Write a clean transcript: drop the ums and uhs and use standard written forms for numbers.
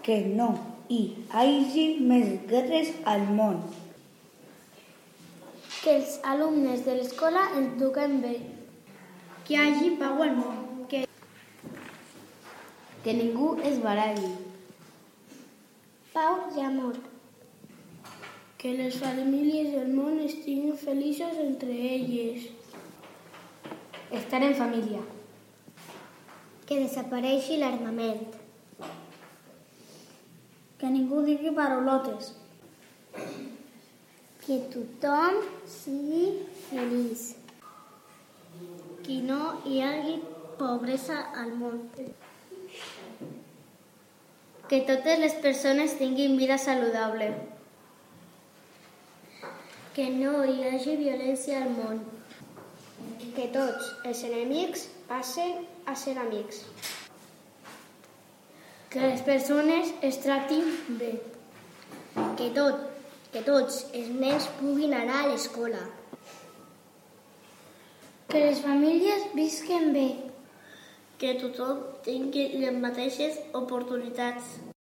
que no hi hagi més guerres al món. Que els alumnes de l'escola eduquen bé. Que hi hagi pau al món. Que ningú es baralli. Pau i amor. Que les famílies del món estiguin feliços entre elles. Estar en família. Que desapareixi l'armament. Que ningú digui paraulotes. Que tothom sigui feliç. Que no hi hagi pobresa al món. Que totes les persones tinguin vida saludable. Que no hi hagi violència al món. Que tots els enemics passen a ser amics. Que les persones es tractin bé. Que tots els nens puguin anar a l'escola. Que les famílies visquen bé. Que tothom tingui les mateixes oportunitats.